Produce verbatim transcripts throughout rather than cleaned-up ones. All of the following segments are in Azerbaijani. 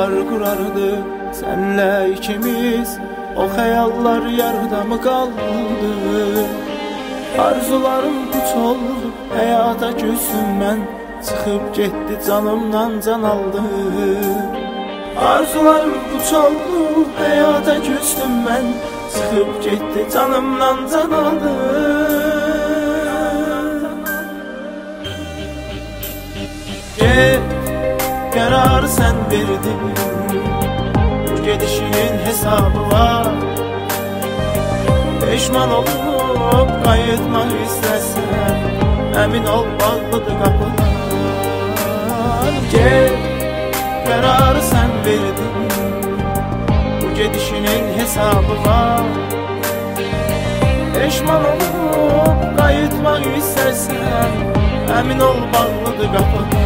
hayallar kurardı senle ikimiz. O hayallar yarıda mı kaldı? Arzularım puç oldu, hayata küstüm ben. Çıkıp gitti canımdan can aldı. Arzularım puç oldu, hayata küstüm ben. Çıkıp gitti canımdan can aldı. Get, karar sen verdin. Gedişinin hesabı var. Peşman olup kayıtmak istersen, emin ol bağlıdır kapılar. Gel, kararı sen verdin. Bu gedişinin hesabı var. Peşman olup kayıtmak istersen, emin ol bağlıdır kapılar.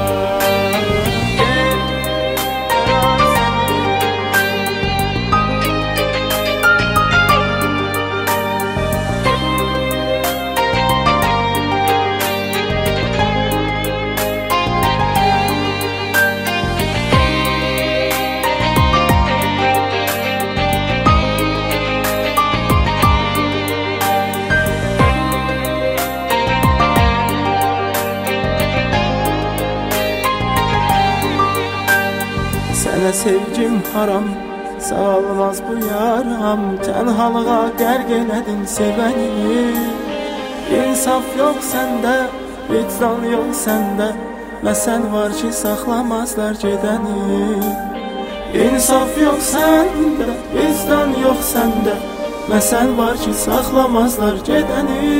Sənə sevgim haram, sağlamaz bu yaram. Tənhalığa qərq elədin sevəni. İnsaf yox səndə, vicdan yox səndə. Məsəl var ki, saxlamazlar gedəni. İnsaf yox səndə, vicdan yox səndə. Məsəl var ki, saxlamazlar gedəni.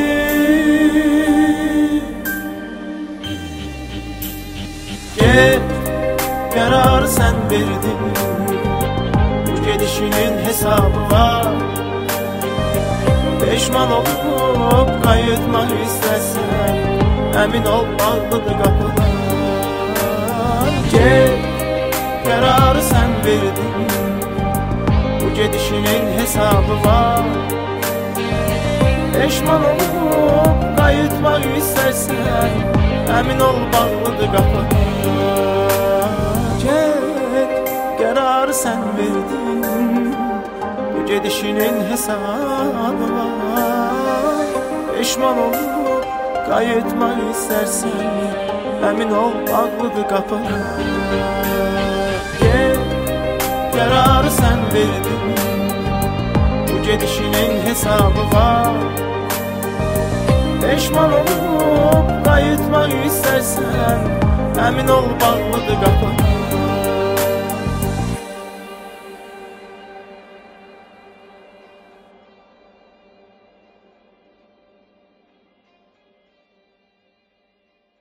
Get, karar sen verdin. Gedişinin hesabı var. Peşman olup kayıtmak istersen, emin ol bağlıdır kapılar. Gel, kararı sen verdin. Bu gedişinin hesabı var. Peşman olup kayıtmak istersen, emin ol bağlıdır kapılar. Kararı sen verdin. Bu gedişinin hesabı var. Peşman olup kayıtmak istersen, emin ol bağlıdır kapı. Gel, kararı sen verdin. Bu gedişinin hesabı var. Peşman olup kayıtmak istersen, emin ol bağlıdır kapı.